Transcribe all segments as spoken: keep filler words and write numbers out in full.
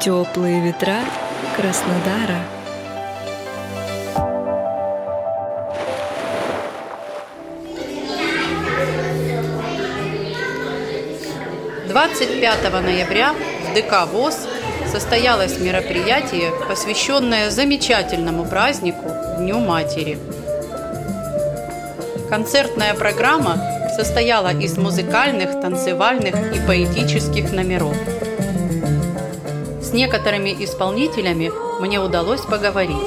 теплые ветра Краснодара. двадцать пятого ноября в ДК ВОС состоялось мероприятие, посвященное замечательному празднику Дню Матери. Концертная программа состояла из музыкальных, танцевальных и поэтических номеров. С некоторыми исполнителями мне удалось поговорить.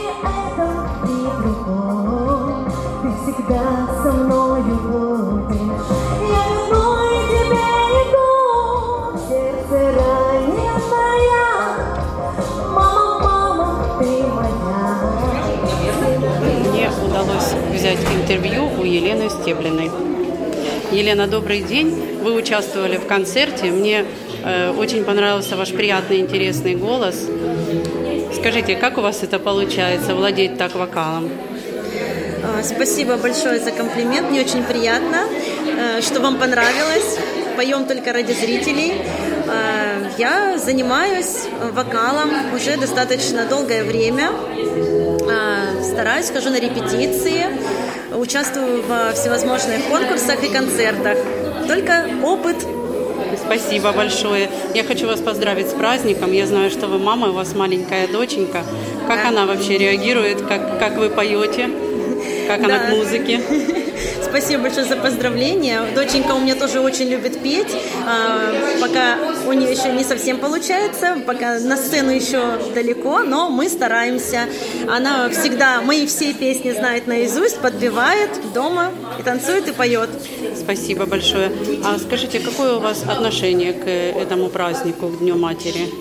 Мне удалось взять интервью у Елены Стеблиной. Елена, добрый день. Вы участвовали в концерте. Мне э, очень понравился ваш приятный, интересный голос. Скажите, как у вас это получается, владеть так вокалом? Спасибо большое за комплимент. Мне очень приятно, что вам понравилось. Поем только ради зрителей. Я занимаюсь вокалом уже достаточно долгое время. Стараюсь, хожу на репетиции, участвую во всевозможных конкурсах и концертах. Только опыт. Спасибо большое. Я хочу вас поздравить с праздником. Я знаю, что вы мама, у вас маленькая доченька. Как да. Она вообще реагирует, как, как вы поете, как да. Она к музыке? Спасибо большое за поздравления. Доченька у меня тоже очень любит петь. Пока у нее еще не совсем получается, пока на сцену еще далеко, но мы стараемся. Она всегда мои все песни знает наизусть, подпевает дома и танцует, и поет. Спасибо большое. А скажите, какое у вас отношение к этому празднику, к Дню Матери?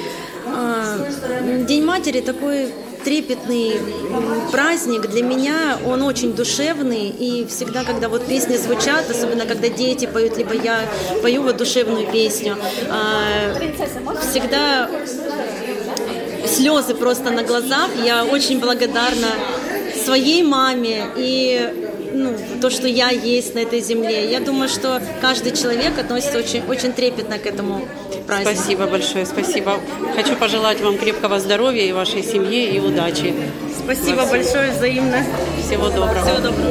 День матери такой трепетный праздник. Для меня он очень душевный, и всегда, когда вот песни звучат, особенно когда дети поют, либо я пою вот душевную песню, всегда слезы просто на глазах. Я очень благодарна своей маме и ну, то, что я есть на этой земле. Я думаю, что каждый человек относится очень, очень трепетно к этому празднику. Спасибо большое, спасибо. Хочу пожелать вам крепкого здоровья и вашей семье, и удачи. Спасибо большое, взаимно. Всего доброго. Всего доброго.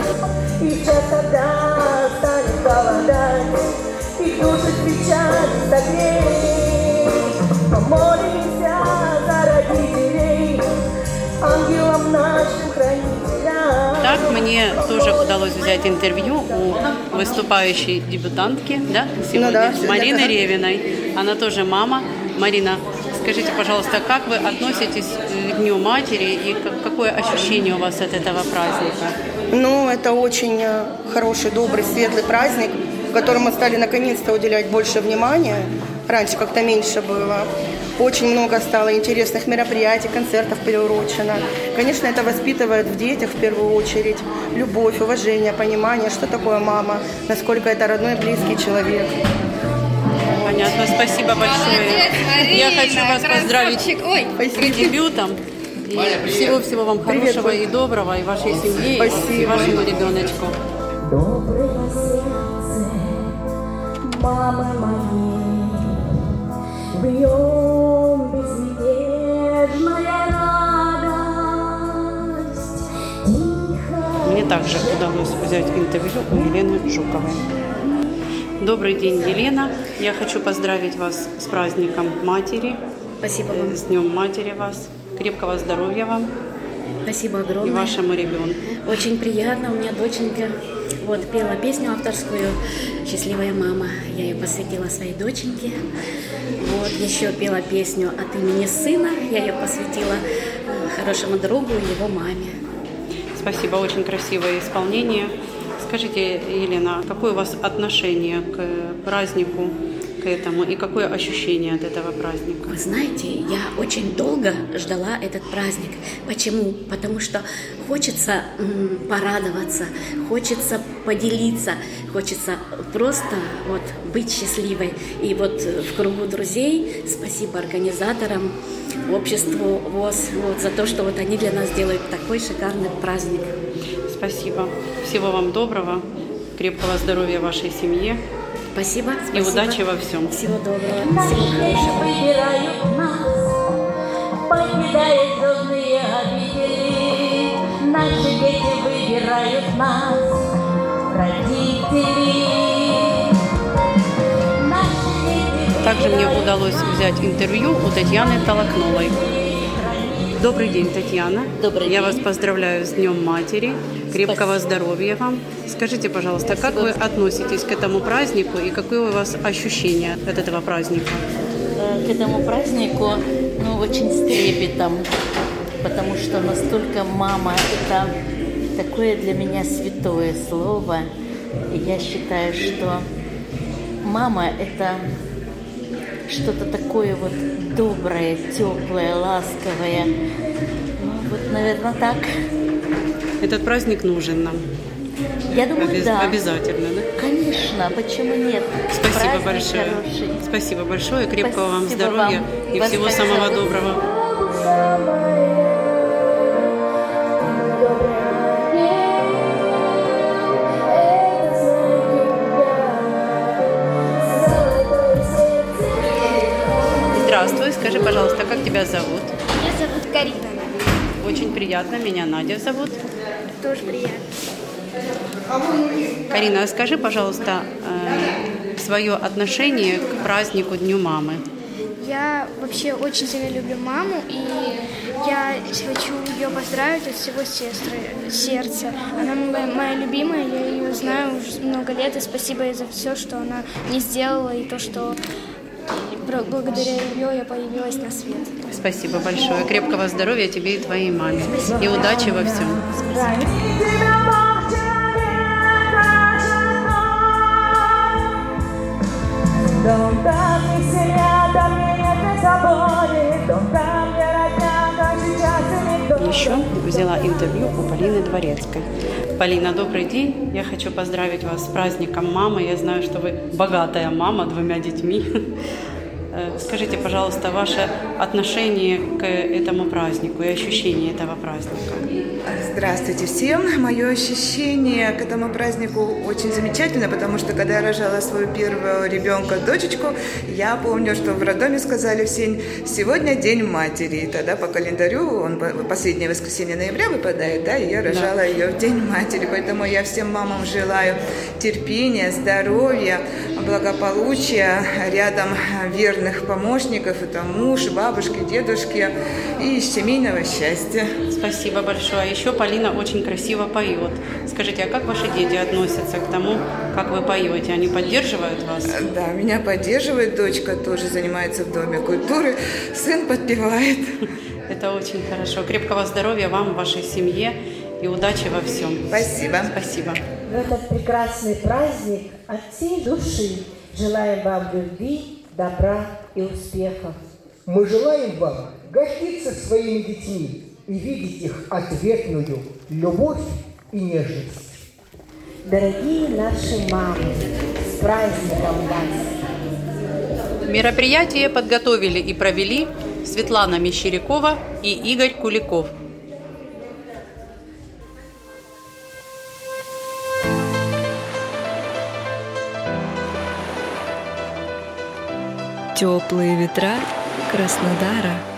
Так, мне тоже удалось взять интервью у выступающей дебютантки, да, сегодня, ну да, Марины да. Ревиной. Она тоже мама. Марина, скажите, пожалуйста, как вы относитесь к Дню Матери и какое ощущение у вас от этого праздника? Ну, это очень хороший, добрый, светлый праздник, которому мы стали наконец-то уделять больше внимания. Раньше как-то меньше было. Очень много стало интересных мероприятий, концертов приурочено. Конечно, это воспитывает в детях в первую очередь любовь, уважение, понимание, что такое мама, насколько это родной, близкий человек. Понятно, спасибо большое. Я хочу вас поздравить с дебютом. Всего-всего вам хорошего и доброго, и вашей семье, спасибо. И вашему ребеночку. Доброе сердце мамы моей, в нем безмятежная радость. Мне также удалось взять интервью у Елены Жуковой. Добрый день, Елена. Я хочу поздравить вас с праздником Матери. Спасибо вам. С Днем Матери вас. Крепкого здоровья вам. Спасибо огромное. И вашему ребенку. Очень приятно. У меня доченька вот, пела песню авторскую «Счастливая мама». Я ее посвятила своей доченьке. Вот, еще пела песню от имени сына. Я ее посвятила хорошему другу и его маме. Спасибо, очень красивое исполнение. Скажите, Елена, какое у вас отношение к празднику, к этому, и какое ощущение от этого праздника? Вы знаете, я очень долго ждала этот праздник. Почему? Потому что хочется м, порадоваться, хочется поделиться, хочется просто вот, быть счастливой. И вот в кругу друзей спасибо организаторам, обществу ВОС вот, за то, что вот они для нас делают такой шикарный праздник. Спасибо. Всего вам доброго, крепкого здоровья вашей семье. Спасибо. И спасибо. удачи во всем. Всего доброго. Наши Всего дети хорошего. выбирают нас, покидая звездные обители. Наши дети выбирают нас, родители. Наши дети Также мне выбирают удалось взять интервью у Татьяны Толокновой. Добрый день, Татьяна. Добрый Я день. вас поздравляю с Днем Матери. Крепкого здоровья вам. Скажите, пожалуйста, как вы относитесь к этому празднику и какие у вас ощущения от этого праздника? К этому празднику, ну, очень с трепетом, потому что настолько мама – это такое для меня святое слово. И я считаю, что мама – это что-то такое вот доброе, теплое, ласковое. Ну, вот, наверное, так. Этот праздник нужен нам. Я думаю, Обяз- да. Обязательно, да? Конечно, почему нет? Спасибо Праздник большое. хороший. Спасибо большое. Крепкого вам Спасибо здоровья вам. и Вас всего как самого зовут? доброго. душа моя, добрая день, это знаю я, золотое сердце. Здравствуй. Скажи, пожалуйста, как тебя зовут? Меня зовут Карина. Очень приятно. Меня Надя зовут. Тоже приятно. Карина, а скажи, пожалуйста, э, свое отношение к празднику Дню мамы. Я вообще очень сильно люблю маму, и я хочу ее поздравить от всего сестры, сердца. Она моя, моя любимая, я ее знаю уже много лет, и спасибо ей за все, что она мне сделала, и то, что благодаря ее я появилась на свет. Спасибо большое. Крепкого здоровья тебе и твоей маме. И удачи во всем. Дом там не семья, там нет свободы, дом там не родня, как сейчас и никто. Еще взяла интервью у Полины Дворецкой. Полина, добрый день. Я хочу поздравить вас с праздником мамы. Я знаю, что вы богатая мама двумя детьми. Э, Скажите, пожалуйста, ваше отношение к этому празднику и ощущение этого праздника. Здравствуйте всем. Мое ощущение к этому празднику очень замечательно, потому что когда я рожала свою первую ребенка, дочечку, я помню, что в роддоме сказали всем: сегодня день матери. И тогда по календарю, он последнее воскресенье ноября выпадает, да, и я рожала Да. ее в день матери. Поэтому я всем мамам желаю терпения, здоровья, благополучия, рядом верных помощников, это муж, бабушки, дедушки, и семейного счастья. Спасибо большое. А еще Полина очень красиво поет. Скажите, а как ваши дети относятся к тому, как вы поете? Они поддерживают вас? Да, меня поддерживает, дочка тоже занимается в Доме культуры, сын подпевает. Это очень хорошо. Крепкого здоровья вам, вашей семье и удачи во всем. Спасибо. Спасибо. В этот прекрасный праздник от всей души желаем вам любви, добра и успехов. Мы желаем вам гордиться своими детьми и видеть их ответную любовь и нежность. Дорогие наши мамы, с праздником вас! Мероприятие подготовили и провели Светлана Мещерякова и Игорь Куликов. Теплые ветра Краснодара.